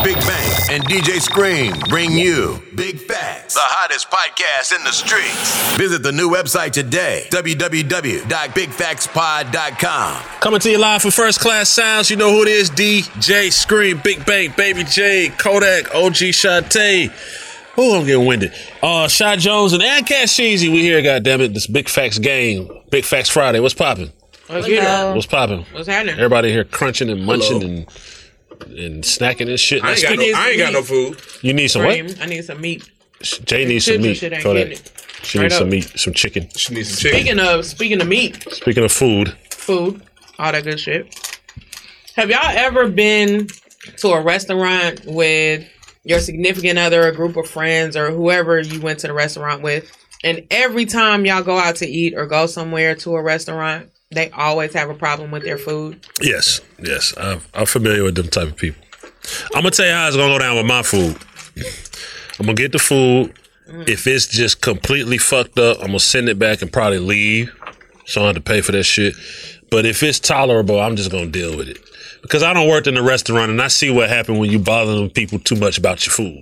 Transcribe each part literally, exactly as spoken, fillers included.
Big Bang and D J Scream bring you Big Facts, the hottest podcast in the streets. Visit the new website today, w w w dot big facts pod dot com. Coming to you live from First Class Sounds. You know who it is, D J Scream, Big Bang, Baby J, Kodak, O G Shantae. Oh, I'm getting winded. Uh, Shy Jones and, and Cash Sheezy. We here, goddammit. This Big Facts game. Big Facts Friday. What's popping? What's, What's popping? What's happening? Everybody here crunching and munching and and snacking and shit. I ain't, got no, I ain't got no food. You need some Cream. what? I need some meat. Jay needs some meat. Kodak. She needs some meat, some chicken. She needs some chicken. Speaking of speaking of meat. Speaking of food. Food. All that good shit. Have y'all ever been to a restaurant with your significant other, a group of friends, or whoever you went to the restaurant with, and every time y'all go out to eat or go somewhere to a restaurant, they always have a problem with their food? Yes, yes. I'm, I'm familiar with them type of people. I'm going to tell you how it's going to go down with my food. I'm going to get the food. Mm. If it's just completely fucked up, I'm going to send it back and probably leave, so I don't have to pay for that shit. But if it's tolerable, I'm just going to deal with it. Because I don't work in the restaurant, and I see what happened when you bother people too much about your food.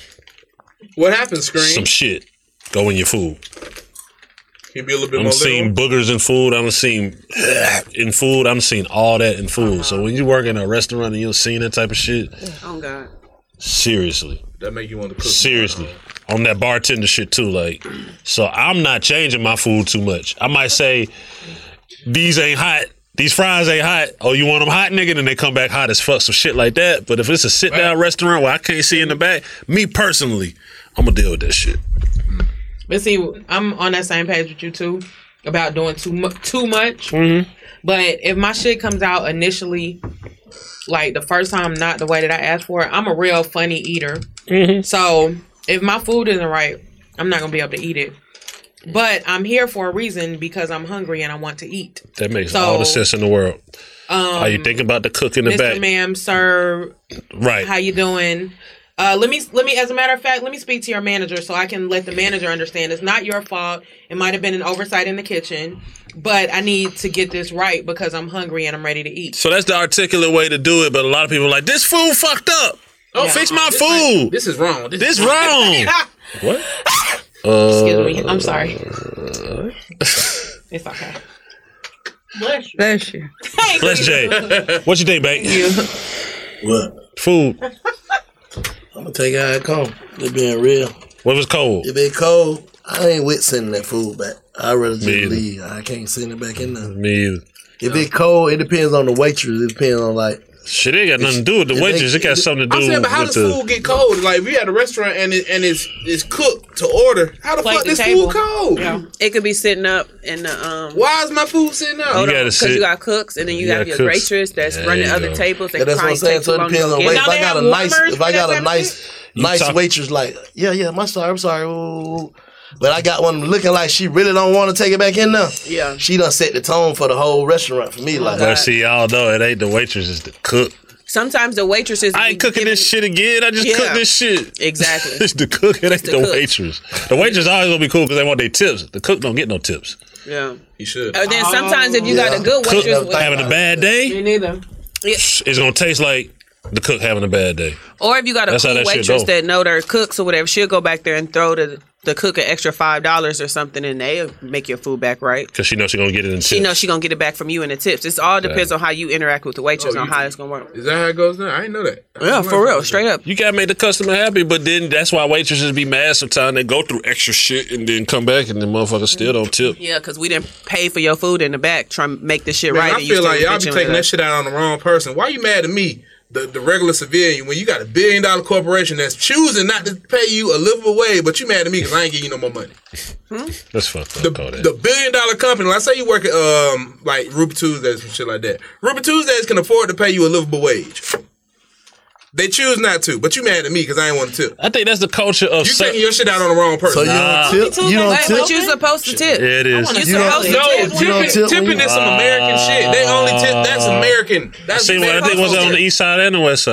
What happens, Scream? Some shit go in your food. Can you be a little bit I'm more seen little? boogers in food. I'm seen in food. I'm seen all that in food. Uh-huh. So when you work in a restaurant and you're seeing that type of shit, oh God, seriously, that make you want to cook. Seriously, on that bartender shit too. Like, so I'm not changing my food too much. I might say these ain't hot. These fries ain't hot. Oh, you want them hot, nigga? Then they come back hot as fuck, some shit like that. But if it's a sit-down right. restaurant where I can't see in the back, me personally, I'm going to deal with that shit. But see, I'm on that same page with you, too, about doing too, mu- too much. Mm-hmm. But if my shit comes out initially, like the first time, not the way that I asked for it, I'm a real funny eater. Mm-hmm. So if my food isn't right, I'm not going to be able to eat it. But I'm here for a reason, because I'm hungry and I want to eat. That makes so, all the sense in the world. Um, Are you thinking about the cook in the Mister back? Ma'am, sir. Right. How you doing? Uh, let me, let me. As a matter of fact, let me speak to your manager so I can let the manager understand it's not your fault. It might have been an oversight in the kitchen, but I need to get this right because I'm hungry and I'm ready to eat. So that's the articulate way to do it. But a lot of people are like, this food fucked up. Oh, yeah. Fix my this food. Like, this is wrong. This, this is wrong. What? Excuse me. I'm sorry. It's okay. Bless you. Bless you. Bless Jay. What you think, babe? You. What? Food. I'm gonna take it how it come. It being real. What was cold? If it cold, I ain't with sending that food back. I'd rather just Me leave. I can't send it back in there. Me either. If it cold, it depends on the waitress. It depends on like. Shit, it got nothing to do with the waitress. It got something to do I'm saying, but how with does the food get cold? Like, if you at a restaurant and it, and it's it's cooked to order, how the Like fuck the this table. food cold? Yeah. It could be sitting up in the um. Why is my food sitting up? You gotta Because sit. you got cooks, and then you, You have got your cooks. waitress that's There running you other go. tables. They Yeah, that's what I'm saying. So it depends on the wait. Now If I they got a have nice, warmers if I for got that a type of nice, You nice talk- waitress, like yeah, yeah, my sorry, I'm sorry. Ooh. But I got one looking like she really don't want to take it back in there. Yeah. She done set the tone for the whole restaurant for me. Like, But see, y'all know it ain't the waitress, it's the cook. Sometimes the waitresses. I ain't cooking this shit again. I just Yeah. cooked this shit. Exactly. It's the cook. It ain't the the, cook. waitress. The waitress always gonna be cool because they want their tips. The cook don't get no tips. Yeah. You should. And then sometimes if you Yeah. got a good Cook waitress, with, having a bad day, Me neither. it's gonna taste like the cook having a bad day. or if you got a That's how cool that shit waitress go. that know their cooks or whatever, she'll go back there and throw the the cook an extra five dollars or something, and they'll make your food back right. Because she knows she's gonna get it in tips. She knows she gonna get it back from you in the tips. It all depends Yeah. on how you interact with the waitress Oh, on you- how it's gonna work. Is that how it goes now? I didn't know that. Yeah, for real, straight up. You gotta make the customer happy, but then that's why waitresses be mad sometimes. They go through extra shit and then come back and the motherfuckers still don't tip. Yeah, because we didn't pay for your food in the back, trying to make this shit Man, right. I and you feel still like y'all be bitching taking with that us. shit out on the wrong person. Why you mad at me, the, the regular civilian, when you got a billion dollar corporation that's choosing not to pay you a livable wage, but you mad at me because I ain't giving you no more money? That's fucked up. The, Call that. the billion dollar company, let's say you work at um like Ruby Tuesdays and shit like that. Ruby Tuesdays can afford to pay you a livable wage. They choose not to, but you mad at me because I ain't want to tip. I think that's the culture of You cer- taking your shit out on the wrong person. so you Nah. don't tip? You don't Wait, tip? but you supposed to tip. Yeah, it is. wanna You You don't- supposed to No, tip. You don't tipping, tip when tipping you- is some American shit. They only tip. That's American. I That's seen what I think was on the east side and the west side.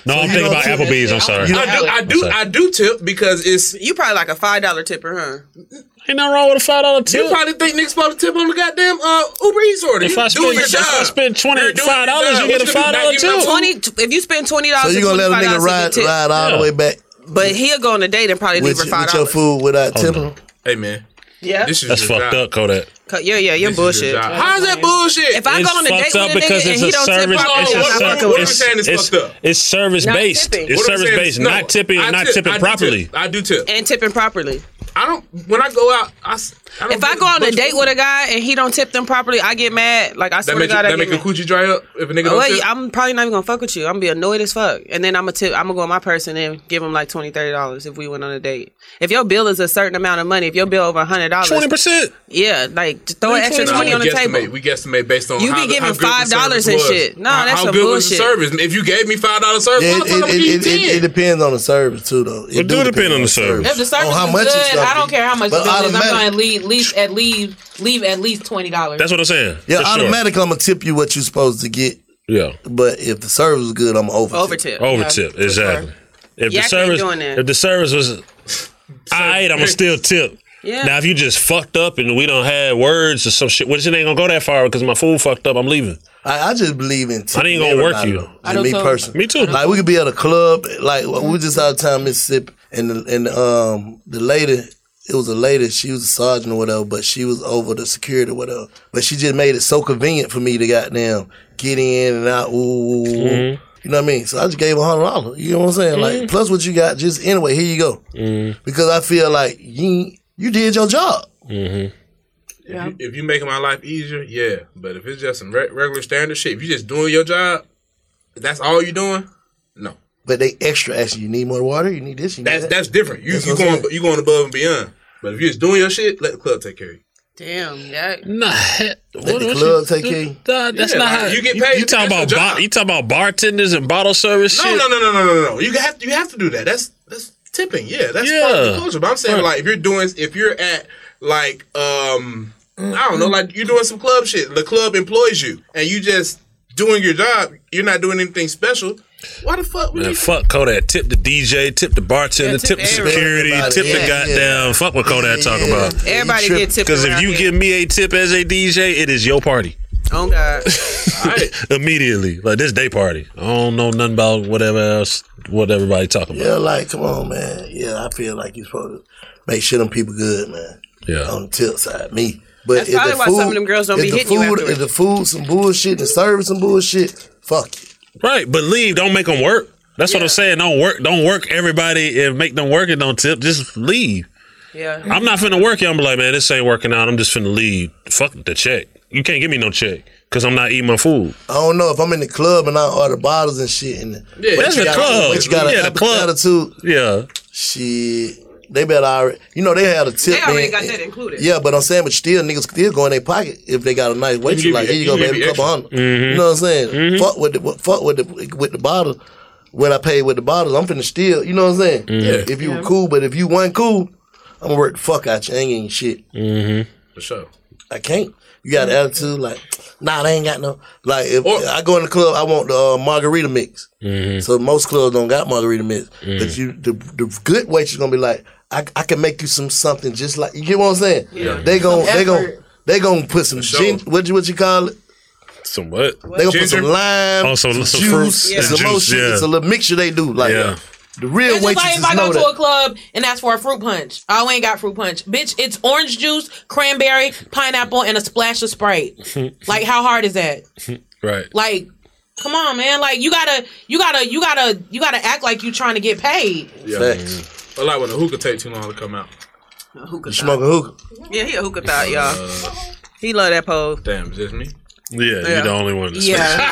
No, So I'm you thinking don't about tip- Applebee's. I'm sorry. You I do, I do, I do tip because it's. You probably like a five dollar tipper, huh? Ain't nothing wrong with a five dollar tip. You probably think niggas supposed to tip on the goddamn uh, Uber Eats order. If You I spend, doing your if I job. spend twenty You're doing five dollars, your you job. get a What you five do, dollar not give them tip. Twenty. If you spend twenty dollars, So you gonna let a nigga ride tip. ride all Yeah. the way back But he'll go on a date and probably leave with, her five with your dollars. food without Oh, tipping? no. Hey man, Yeah. this is That's your fucked job. up, Kodak. Yeah, yeah, you're This is your bullshit. job. How's that bullshit? If I It's go on a date fucked up with a because nigga and it's he a don't tip service. properly, It's a I'm not service. fucking What are with we It's, saying is it's, fucked up? it's service Not based. tipping. It's What I'm service saying based, is, no, not tipping I and not tip- tipping I do properly. tip. I do tip. and tipping properly. I don't. When I go out, I. s- I don't If I get go on a much date food. with a guy and he don't tip them properly, I get mad. Like I that swear to make, you, God, I that get make a mad. coochie dry up if a nigga don't Well, tip. I'm probably not even gonna fuck with you. I'm gonna be annoyed as fuck, and then I'm gonna tip. I'm gonna go on my person and give him like twenty, thirty dollars if we went on a date. If your bill is a certain amount of money, if your bill over a hundred dollars, Twenty percent. yeah, like just throw an extra Nah, twenty we on the guesstimate. table. We guestimate based on You how, be giving how good the five dollars service and was. shit. No, how, that's how some good was the bullshit. service? If you gave me five dollars service, Yeah, I'm it, gonna it, give you it, it, ten. it depends on the service too, though. It do depend on the service. If the service Oh, how is much good, it's gonna I don't be. care how much But the bill is. I'm automatic- going to leave, leave at leave leave at least twenty dollars. That's what I'm saying. Yeah, For sure. automatically I'm gonna tip you what you're supposed to get. Yeah. But if the service is good, I'm over. Over tip. Over Yeah, tip, for exactly. If Yak the ain't service, doing that. if the service was, alright, I'm gonna still tip. Yeah. Now, if you just fucked up and we don't have words or some shit, which it ain't gonna go that far because my food fucked up, I'm leaving. I, I just believe in tipping. I ain't gonna work everybody, you. though. I Just do me too. personally. Me too. Like we could be at a club, like we just out of town, Mississippi, and the, and the, um the lady, it was a lady, she was a sergeant or whatever, but she was over the security or whatever. But she just made it so convenient for me to goddamn get in and out. Ooh, ooh, ooh. Mm-hmm. You know what I mean? So I just gave her a hundred dollars. You know what I'm saying? Mm-hmm. Like plus what you got, just anyway, here you go. Mm-hmm. Because I feel like you you did your job. Mm-hmm. If, you, if you making my life easier, yeah. But if it's just some re- regular standard shit, if you just doing your job, that's all you doing. No, But they extra asking, you need more water, you need this, you need that's that. that's different. You That's you what I'm going saying. you going above and beyond. But if you're just doing your shit, let the club take care of you. Damn, that. Nah, Let the club take care of you. Nah, that's Yeah, not like, how you get You, paid, you talking that's about your bar, job. you talking about bartenders and bottle service No, shit? no, no, no, no, no, no. You have to you have to do that. That's that's tipping. Yeah, that's Yeah. part of the culture. But I'm saying Right. like if you're doing if you're at like um I don't know like you're doing some club shit. The club employs you and you just doing your job. You're not doing anything special. Why the fuck? would Man, you- fuck Kodak. Tip the D J, tip the bartender, Yeah, tip, tip the everybody. security, Everybody, tip the yeah, goddamn. yeah. Fuck what Kodak talking Yeah. about. Everybody trip- get tipped. Because if around you here. give me a tip as a D J, it is your party. Oh God. Alright. Immediately. Like this day party. I don't know nothing about whatever else, what everybody talking Yeah, about. like, come on, man. Yeah, I feel like you're supposed to make sure them people good, man. Yeah. On the tip side, me. But That's if probably the why food, some of them girls don't if be the hitting you food, afterwards. If the food some bullshit, the service some bullshit, fuck you. Right, but leave. Don't make them work. That's what Yeah. I'm saying. Don't work. Don't work everybody and make them work and don't tip. Just leave. Yeah. I'm not finna work you. I'm like, man, this ain't working out. I'm just finna leave. Fuck the check. You can't give me no check because I'm not eating my food. I don't know if I'm in the club and I order bottles and shit. And Yeah, but that's you the got, club. But you got Yeah, an the club. attitude. Yeah. Shit, they better already. You know they had a tip. They already man. got that included. Yeah, but I'm saying, but still, niggas still go in their pocket if they got a nice waitress. give Like, you- here you go, you give baby, you couple extra. hundred. You know what I'm saying? Fuck with the fuck with the with the bottle. When I paid with the bottles, I'm finna steal. You know what I'm saying? If, if you were cool, but if you weren't cool, I'm gonna work the fuck out you. I ain't getting shit. for sure. I can't. You got an attitude like, nah, they ain't got no. Like if Or- I go in the club, I want the uh, margarita mix. So most clubs don't got margarita mix. But you, the the good waitress gonna be like, I, I can make you some something just like you get what I'm saying. Yeah. They gon' Some they gon' effort. they gonna put some sure. gin, what you what you call it? Some what? They gonna put Ginger? some lime, Oh, some- some, some juice, fruits and and some more juice, shit. yeah. It's a little mixture they do. Like Yeah. the real It's just like waitresses if I know go to a that. club and ask for a fruit punch. Oh, I ain't got fruit punch. Bitch, it's orange juice, cranberry, pineapple, and a splash of Sprite. Like, how hard is that? Right. Like, come on, man. Like, you gotta, you gotta, you gotta, you gotta act like you trying to get paid. Yeah. Facts. Or like when the hookah take too long to come out. Hookah You thought. smoking hookah? Yeah, he a hookah thought, y'all. He love that pose. Damn, is this me? Yeah, you're Yeah. the only one. That's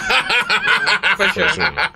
Yeah. For sure.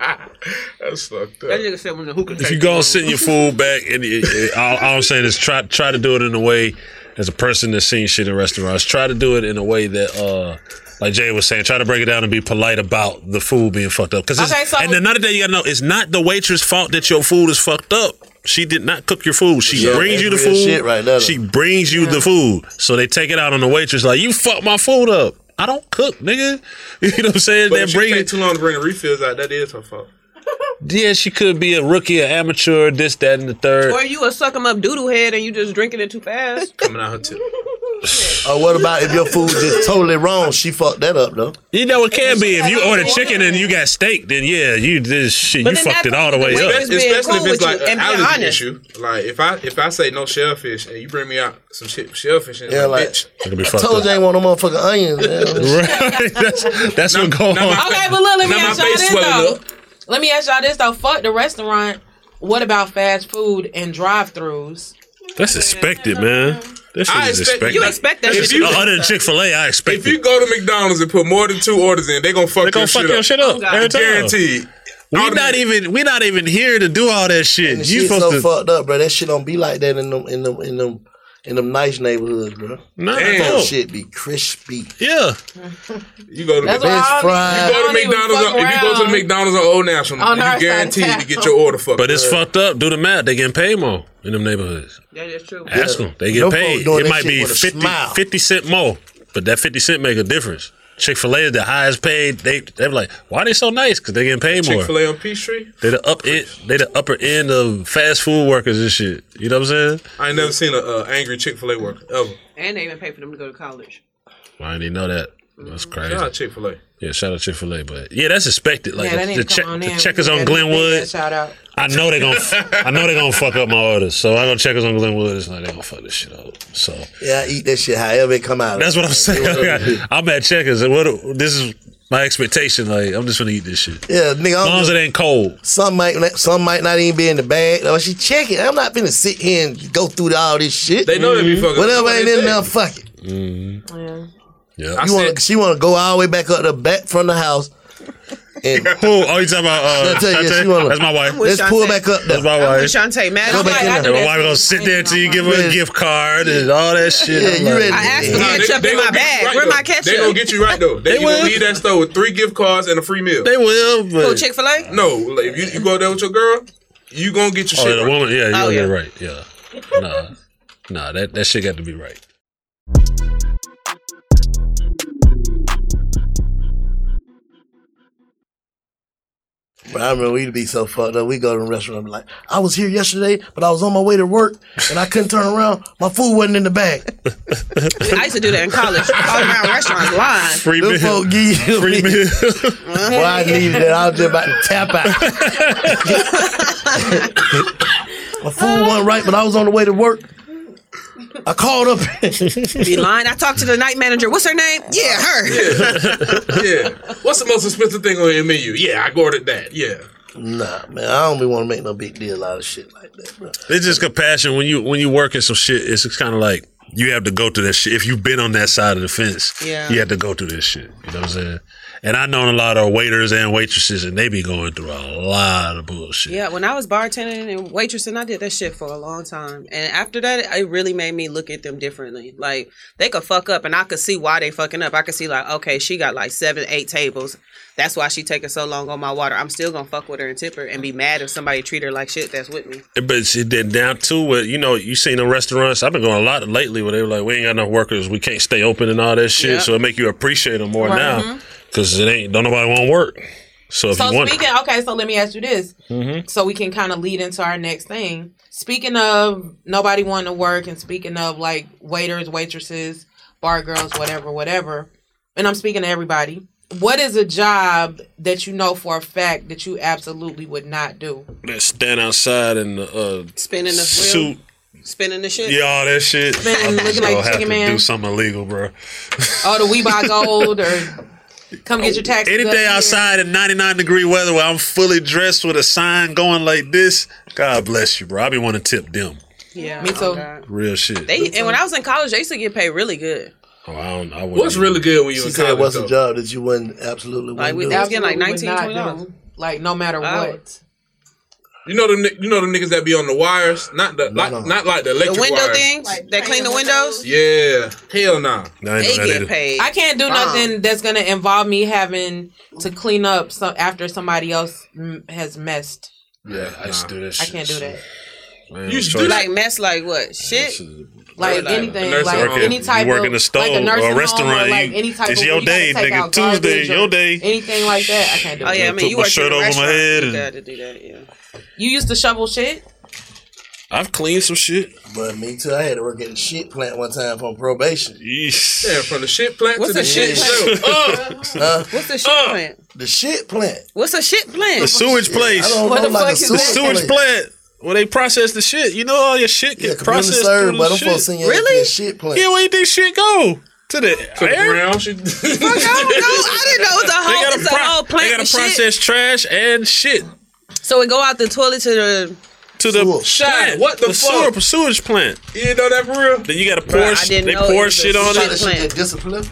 That's fucked That up. nigga said when the hookah If take you too go long. and send your food back, and it, it, all, all I'm saying is try try to do it in a way as a person that's seen shit in restaurants. Try to do it in a way that, uh, like Jay was saying, try to break it down and be polite about the food being fucked up. Because Okay, so- and another day you gotta know, it's not the waitress' fault that your food is fucked up. She did not cook your food. She Yeah, brings you the that's real food. shit right there, though. She brings you the food. So they take it out on the waitress like, you fucked my food up. I don't cook, nigga. You know what I'm saying? But They if she bring take it. too long to bring the refills out, that is her fault. yeah, she could be a rookie, an amateur, this, that, and the third. Or you a suck 'em up doodle head and you just drinking it too fast. Coming out her tip. Or what about if your food just totally wrong? She fucked that up though. You know it can be if you order chicken and you got steak, then yeah, you this shit, But you then fucked that's it all the way the up. way Especially, being especially cool if it's with like you an and being allergy honest. issue. Like if I if I say no shellfish and you bring me out some shit shellfish and Yeah, like, like- bitch. It could be I fucked told up. you I ain't want no motherfucking onions. Man. Right, that's that's what going now on. my- Okay, but look, let me Now my ask y'all face this swelling though. up. Let me ask y'all this though. Fuck the restaurant. What about fast food and drive-throughs? That's expected, man. That shit I is expect- expected. You expect that If shit. you- to- Other than Chick-fil-A, I expect If you it. go to McDonald's and put more than two orders in, they gonna fuck They gonna your fuck shit your up. shit up Oh, God. every time. Guaranteed. We not Automatic. even we not even here to do all that shit. The You shit supposed so to fucked up, bro. That shit don't be like that in them in them in them in them nice neighborhoods, bro. nah, Damn. That no. shit be crispy. Yeah, You go to That's McDonald's. why I Best don't fries. even- You go to I don't even McDonald's. fuck On, if you go to the around. McDonald's on Old National, On our you side of guaranteed to town. get your order fucked. but it's up. fucked up. Do the math. They getting paid more in them neighborhoods. That is true. Ask them. They get Them paid. folk doing It that might shit be with a fifty, smile. fifty cent more, but that fifty cent make a difference. Chick-fil-A is the highest paid. They they're like, why they so nice? Because they getting paid more. Chick-fil-A on Peachtree. They the up end, they the upper end of fast food workers and shit. You know what I'm saying? I ain't never seen a uh, angry Chick-fil-A worker ever. And they even pay for them to go to college. I didn't even know that. That's crazy. Shout out Chick-fil-A. Yeah, shout out Chick-fil-A, but yeah, that's expected. Like Yeah, that the, needs the, to check, come on the in. checkers We on gotta make that Glenwood. Shout out. I know they gonna, f- I know they gonna fuck up my orders. So I go checkers on Glenwood. It's like they gonna fuck this shit up. So Yeah, I eat that shit however it come out. that's what I'm saying. I'm at checkers, and what this is my expectation. Like I'm just gonna eat this shit. Yeah, nigga. As long as I'm, it ain't cold. some might some might not even be in the bag. Or she check it. I'm not finna sit here and go through all this shit. They know they be fucking. Whatever What ain't they in say. there, fuck it. Yeah. Yeah. I You said- wanna, she wanna go all the way back up the back from the house. And Who? Oh, you talking about? Uh, I tell you, Shantae? she wanna- That's my wife. with let's pull Shantae. back up That's there. my I'm wife. with Shantae. Man, Go I'm back like, in I there. do And my that. wife gonna sit there till you give her Yeah. a gift card and all that shit. Yeah, I'm you like, ready. I asked for Nah, ketchup in gonna my get you bag. right, Where though. my ketchup? They gonna get you right though. They, They you gonna will. leave that store with three gift cards and a free meal. They will, Who, but Chick-fil-A? no, like, if you, you go there with your girl, you gonna get your oh, shit the right. woman, yeah, you Oh, gonna yeah. get it right, yeah. Nah, nah, that that shit got to be right. But I remember we'd be so fucked up. We go to the restaurant and be like, I was here yesterday, but I was on my way to work and I couldn't turn around. My food wasn't in the bag. I used to do that in college. All around restaurants, lying. Free Them meal, folk give you free meal. Boy, I needed that. I was just about to tap out. My food wasn't right, but I was on the way to work. I called up. Be lying. I talked to the night manager. What's her name? Yeah, her. Yeah. What's the most expensive thing on your menu? Yeah, I ordered that. Yeah. Nah, man, I don't be want to make no big deal out of shit like that, bro. It's just compassion when you when you working some shit. It's kind of like you have to go through that shit. If you've been on that side of the fence, Yeah. you have to go through this shit. You know what I'm saying? And I know a lot of waiters and waitresses, and they be going through a lot of bullshit. Yeah, when I was bartending and waitressing, I did that shit for a long time. And after that, it really made me look at them differently. Like, they could fuck up, and I could see why they fucking up. I could see, like, okay, she got like seven, eight tables. That's why she taking so long on my water. I'm still gonna fuck with her and tip her and be mad if somebody treat her like shit that's with me. But she did down to where, you know, you seen in restaurants, I've been going a lot lately where they were like, we ain't got enough workers, we can't stay open and all that shit. Yeah. So it make you appreciate them more Right. now. Because it ain't, don't nobody want to work. So if So you want speaking, okay, so let me ask you this, Mhm. so we can kind of lead into our next thing. Speaking of nobody wanting to work, and speaking of like waiters, waitresses, bar girls, whatever, whatever, and I'm speaking to everybody. What is a job that you know for a fact that you absolutely would not do? that stand outside and uh, Spinning the suit. wheel, spinning the shit. Yeah, all that shit. Spinning, I'm just looking gonna like have Chicken to Man. do something illegal, bro. Oh, the We Buy Gold, or come get your taxes. up Anything here. outside in ninety-nine degree weather where I'm fully dressed with a sign going like this, God bless you, bro. I be wanting to tip them. Yeah, Me oh too. God. Real shit. They and when I was in college, they used to get paid really good. oh, I don't, I wouldn't What's even- really good when you She in said, college, "What's though? a job that you wouldn't absolutely Like, wouldn't we- do?" that was getting like Absolutely would nineteen, not twenty dollars. do. Like no matter Wow. what. You know them, ni- you know them niggas that be on the wires, not the, like, no. not like the The electric window wires. things that clean the windows, Yeah, hell nah. No, I ain't they know that get either. paid. I can't do nothing that's gonna involve me having to clean up some after somebody else mm, has messed. Yeah, I used to do that I shit. can't do that. Man, You used to choice. do that. Like mess, like what? Shit. Like Like, anything, nursing like home. any type you work of in the store like a or nursing a home restaurant, or like you- any type it's of your where you gotta day, take nigga. out Tuesday, garbage or your day. anything like that. I can't do Oh it. yeah, I Put mean you my work shirt in a over my restaurant, head you and- gotta do that. Yeah. You used to shovel shit. I've cleaned some shit. But me too. I had to work at the shit plant one time from probation. Yeesh. Yeah, from the shit plant What's to the a shit shit show. Uh, Huh? What's a shit Uh. plant? The shit plant. What's a shit plant? The sewage place. I don't What know, the like fuck a is sewer The that? sewage plant. plant. Where they process the shit. You know all your shit Yeah, get community processed served, through but the them folks shit. send you Really? to the shit plant. Yeah, where you think shit go? To the to the air? ground. Shit. Fuck, I don't know. I didn't know it was a They whole, gotta, it's a pro- whole they plant gotta of shit. process trash and shit So it go out the toilet to the. to the Sewer. plant. What the sewer, fuck? sewage plant. You didn't know that for real? Then you gotta pour. Bruh, I sh- didn't they know it pour was a shit on shit it. That plant. shit get disciplined.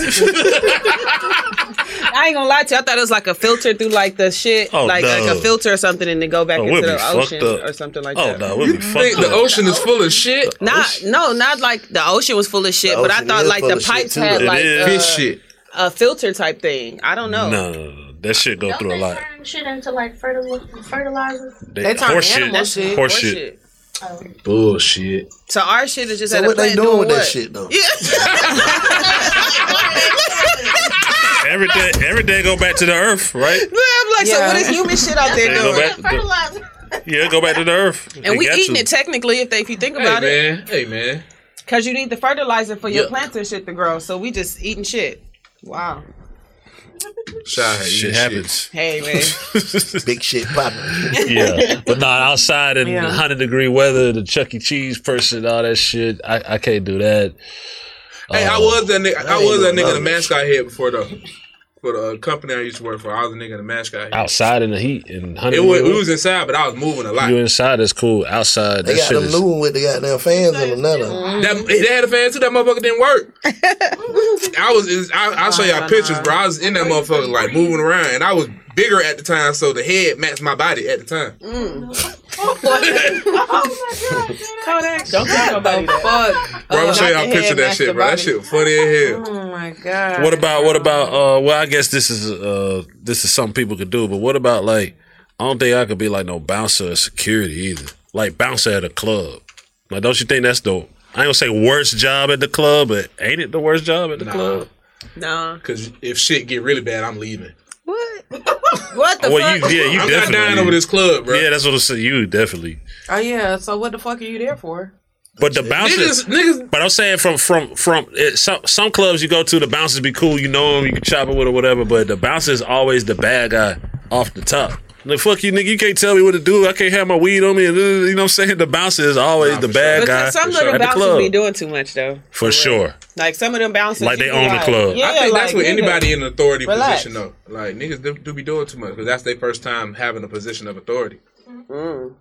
I ain't gonna lie to you. I thought it was like a filter through like the shit, Oh, like like no. a filter or something, and then go back Oh, into we'll be the fucked ocean up. or something like Oh that. no, we'll be Think fucked the up. ocean is full of shit? Not no, not like the ocean was full of shit, The but I ocean thought is like full the of shit, pipes too, had though. like It is. uh, Fish shit. a filter type thing. I don't know. No, no, no, no. That shit go Don't through a they lot. turn shit into like fertilizer? fertilizer? They turn horse animal shit. shit. Horse Horse shit. shit. Bullshit. So our shit is just So at a what they plant doing with that what? shit though? Every day, every day go back to the earth, right? Yeah, I'm like, so Yeah. what is human shit out there They go doing? back. Fertilizer. Yeah, go back to the earth. And They we got eating to. it technically if they, if you think Hey about it, man, hey man. because you need the fertilizer for your Yeah. plants and shit to grow. So we just eating shit. Wow. Shy, Shit happens. Hey man. Big shit popping. Yeah, but not outside in Yeah. one hundred degree weather, the Chuck E. Cheese person, all that shit. I, I can't do that. Hey, I Uh, was that nigga. I ain't was that doing nigga in the none of mascot head before though. For the uh, company I used to work for, I was a nigga in the mascot head. outside in the heat in one hundred It was, degree we was inside, but I was moving a lot. You inside, that's cool. Outside, They that got shit them is. new one with the goddamn fans on another. That, they had a fan too. That motherfucker didn't work. I was. is- I, I'll show y'all pictures, bro. I was in that motherfucker like moving around, and I was bigger at the time, so the head matched my body at the time. Kodak, don't tell nobody that. Fuck. Bro, I'm Uh, gonna show not y'all the a picture head of that match shit, the bro. That body. shit was funny as hell. Oh my god. What about what about? uh Well, I guess this is uh this is something people could do, but what about like? I don't think I could be like no bouncer or security either. Like bouncer at a club. Like, don't you think that's the? I ain't gonna say worst job at the club, but ain't it the worst job at the Nah. club? No. Cause if shit get really bad, I'm leaving. What? What the Well, fuck? you yeah, you I'm not definitely. dying over this club, bro. Yeah, that's what I'm saying. You definitely. Oh yeah. So what the fuck are you there for? But the bouncers, Niggas, niggas. but I'm saying from from from it, some some clubs you go to, the bouncers be cool, you know them, you can chop it with or whatever. But the bouncer is always the bad guy off the top. Like, fuck you, nigga, you can't tell me what to do. I can't have my weed on me. And, uh, you know what I'm saying? The bouncer is always Nah, the for bad sure. guy Because some at little the bouncers club. be doing too much though. For sure. Like some of them bouncers, Like they you be own the club. Yeah, I think that's like, what nigga. anybody in an authority Relax. position though. Like niggas do, do be doing too much because that's their first time having a position of authority. Mm.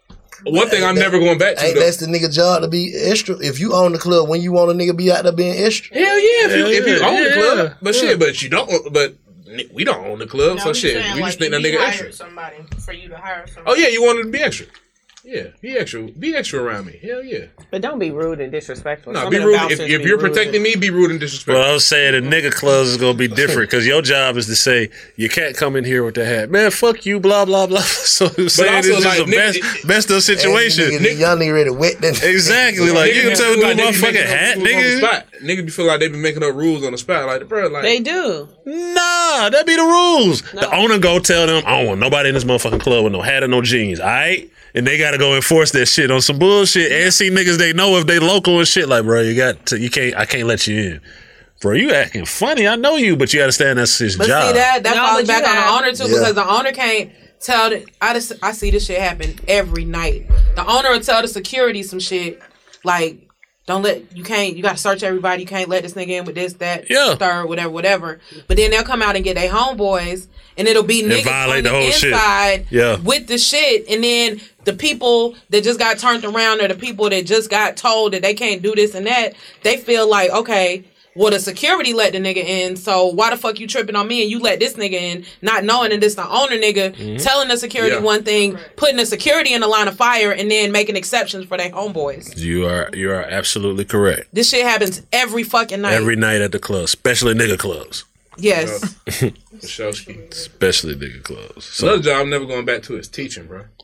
One thing I'm that- never going back to Ain't though. that's the nigga job to be extra? If you own the club, when you want a nigga be out there being extra? Hell yeah, if you, Hell if you yeah, own the yeah, club, but yeah. shit, but you don't. But we don't own the club, No, so he's shit, saying, we like, just think that you nigga hired extra. somebody for you to hire somebody. Oh yeah, you wanted to be extra. Yeah, be extra. Be extra around me. Hell yeah. But don't be rude and disrespectful. No, Some be of the rude. If, bouncers if be you're rude protecting and- me, be rude and disrespectful. Well, I was saying the nigga clubs is gonna be different because your job is to say you can't come in here with the hat, man. Fuck you, blah blah blah. So I'm saying also, it's just like, a best nigga- best of situation. And nigga, y'all nigga ready to wet that. Exactly, like you Niggas can be tell me feel like do they my be fucking making up hat, rules on the nigga. spot. Niggas be feel like they be making up rules on the spot, like bro, like They do. Nah, that be the rules. The owner go tell them, I don't want nobody in this motherfucking club with no hat or no jeans, all right? And they gotta go enforce that shit on some bullshit and see niggas they know if they local and shit. Like, bro, you got to, you can't, I can't let you in. Bro, you acting funny. I know you, but you understand that's his But job. see that that No, falls but back you on the have- owner too Yeah. because the owner can't tell the I just I see this shit happen every night. The owner will tell the security some shit like don't let you can't you gotta search everybody, you can't let this nigga in with this, that, Yeah. third, whatever, whatever. But then they'll come out and get their homeboys and it'll be niggas violate on the the, whole shit. inside Yeah. with the shit and then the people that just got turned around or the people that just got told that they can't do this and that, they feel like, okay, well, the security let the nigga in, so why the fuck you tripping on me and you let this nigga in, not knowing that this the owner nigga, Mm-hmm. telling the security Yeah. one thing, putting the security in the line of fire, and then making exceptions for their homeboys. You are, you are absolutely correct. This shit happens every fucking night. Every night at the club, especially nigga clubs. yes. Showski. Especially nigga clubs. So, Another job I'm never going back to is teaching, bro.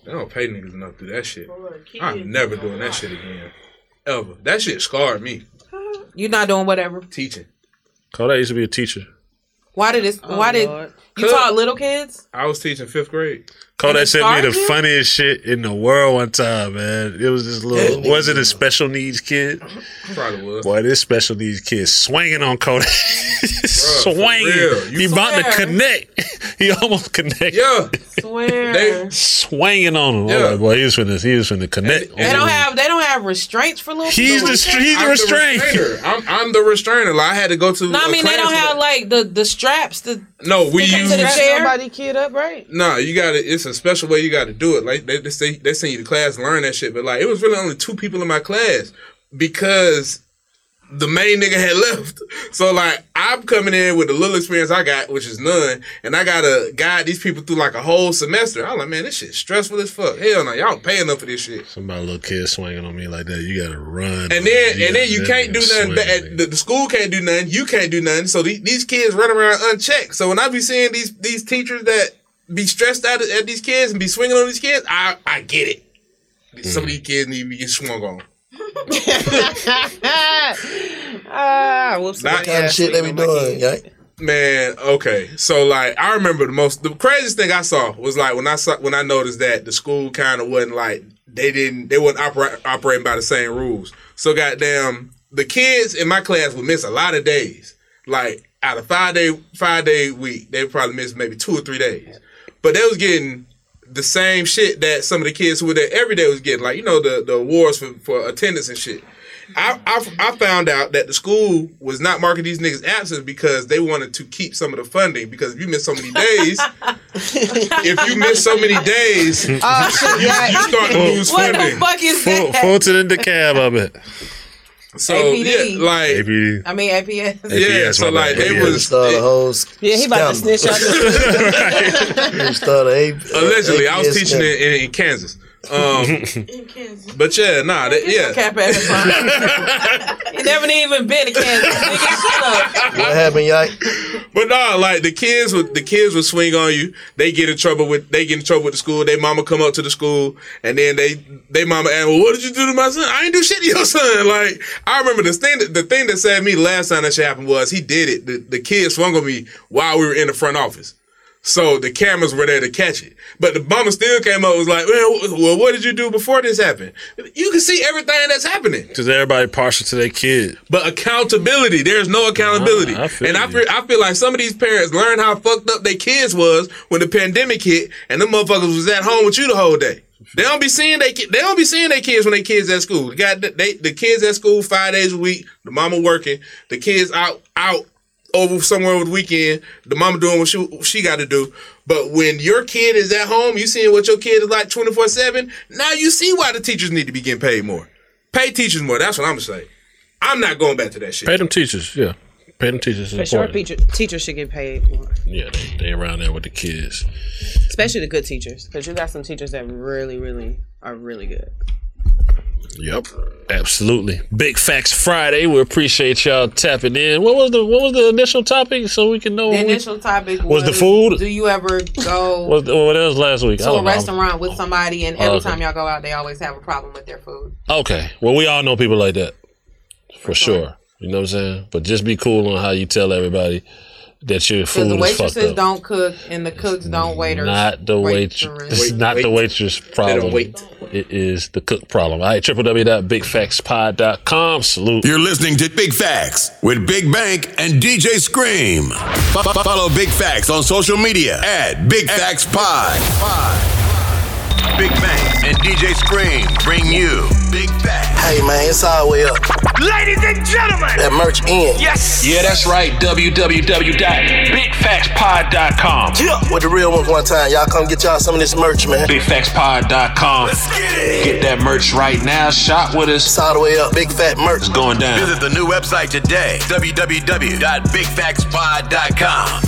They don't pay niggas enough to do that shit. I'm never doing that shit again. Ever. That shit scarred me. You not doing whatever? Teaching. Kodak used to be a teacher. Why did this? Oh, why did Lord. you taught little kids? I was teaching fifth grade. Kodak sent me the scarred you? funniest shit in the world one time, man. It was this little, Yeah, was it a special needs kid? Probably was. Boy, this special needs kid swinging on Kodak. for real. Swinging. You He about to swear. connect. He almost connected. Yeah. Swear. They- Swinging on him. Yeah. Yeah. Like, boy, he was finna, he was finna connect. they don't have. They don't have restraints for little. He's people the like str- that? he's the I'm restraint. restrainer. I'm, I'm the restrainer. Like, I had to go to. No, I a mean they class don't for have that. like the the straps. The No, we stick use. into the chair. Nobody kid up, right? No, you got to. It's a special way you got to do it. Like they they, say, they send you to class and learn that shit. But like, it was really only two people in my class because the main nigga had left. So like, I'm coming in with the little experience I got, which is none, and I gotta guide these people through like a whole semester. I'm like, man, this shit's stressful as fuck. Hell no, y'all don't pay enough for this shit. Somebody little kid swinging on me like that. You gotta run. And then, man. and then you gotta can't do nothing. swing, Bad. man. The, the school can't do nothing. You can't do nothing. So these, these kids run around unchecked. So when I be seeing these these teachers that be stressed out at these kids and be swinging on these kids, I I get it. Some of these kids need to be getting swung on. Ah, whoops. Not- What kind of shit they be doing, yeah? Man, okay. So like, I remember the most, the craziest thing I saw was like when I saw when I noticed that the school kind of wasn't like they didn't they wasn't operate, operating by the same rules. So goddamn, the kids in my class would miss a lot of days. Like out of five day five day week, they would probably miss maybe two or three days. But they was getting the same shit that some of the kids who were there every day was getting, like, you know, the, the awards for, for attendance and shit. I, I I found out that the school was not marking these niggas absent because they wanted to keep some of the funding. Because if you miss so many days, if you miss so many days, Oh, shit, you, yeah. you start to lose What the funding. fuck is Full, that? Fulton in the cab, I bet. So A P D. yeah, like A P D. I mean A P S. yeah, so my like bad. they A P S. was Start a whole Yeah, he about to scandal. snitch out the Start a A- allegedly I was A P S teaching scandal. in, in, in Kansas. Um, but yeah, nah, that, yeah. Cap at the front. You never even been to Kansas. Nigga, shut up. What happened, y'all? But nah, like the kids would the kids would swing on you. They get in trouble with they get in trouble with the school. They mama come up to the school and then they they mama ask, well, what did you do to my son? I ain't do shit to your son. Like I remember the thing that the thing that sad me the last time that shit happened was he did it. The, the kid swung on me while we were in the front office. So the cameras were there to catch it. But the mama still came up and was like, well, well, what did you do before this happened? You can see everything that's happening. Because everybody partial to their kid. But accountability, there's no accountability. Nah, I feel and I you. feel, I feel like some of these parents learned how fucked up their kids was when the pandemic hit and them motherfuckers was at home with you the whole day. They don't be seeing they they don't be seeing their kids when they kids at school. They got they the kids at school five days a week, the mama working, the kids out out over somewhere over the weekend, the mama doing what she, what she got to do. But when your kid is at home, you seeing what your kid is like twenty-four seven, now you see why the teachers need to be getting paid more. Pay teachers more. That's what I'm going to say. I'm not going back to that shit. Pay them teachers, yeah. Pay them teachers. For is sure, important. teacher, teachers should get paid more. Yeah, they, they around there with the kids. Especially the good teachers. Because you got some teachers that really, really are really good. Yep, absolutely. Big Facts Friday. We appreciate y'all tapping in. What was the What was the initial topic so we can know? The what we- initial topic Was was, the food? Do you ever go What, what else last week? I to a don't know. restaurant with somebody and every Okay. time y'all go out, they always have a problem with their food? Okay. Well, we all know people like that. For sure. You know what I'm saying? But just be cool on how you tell everybody that your Because food the is fucked waitresses up. don't cook and the cooks don't waiters. Not the waitress. waitress. It's Wait, not the wait. waitress problem. wait. It is the cook problem. All right, w w w dot big facts pod dot com. Salute. You're listening to Big Facts with Big Bank and D J Scream. F- f- follow Big Facts on social media at Big Facts Pod. Big Bank and D J Scream bring you Big Facts. Hey, man, it's all the way up. Ladies and gentlemen, That merch in. yes. Yeah, that's right. w w w dot big facts pod dot com. Yeah. With the real ones one time. Y'all come get y'all some of this merch, man. big facts pod dot com. Let's get it. Get that merch right now. Shop with us. It's all the way up. Big fat merch. It's going down. Visit the new website today, w w w dot big facts pod dot com.